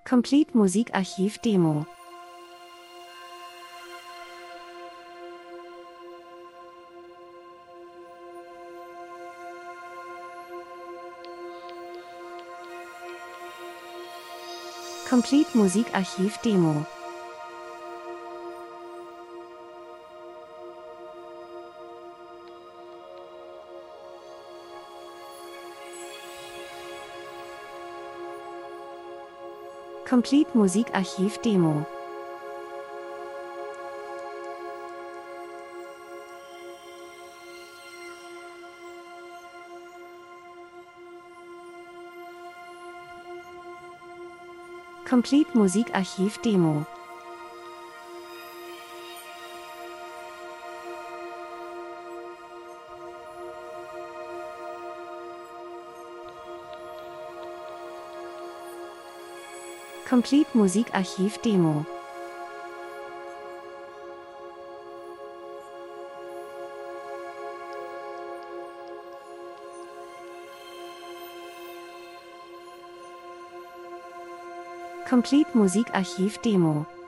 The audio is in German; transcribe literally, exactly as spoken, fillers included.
Complete Musikarchiv Demo. Complete Musikarchiv Demo. Complete Musikarchiv Demo. Complete Musikarchiv Demo. Complete Musikarchiv Demo. Complete Musikarchiv Demo.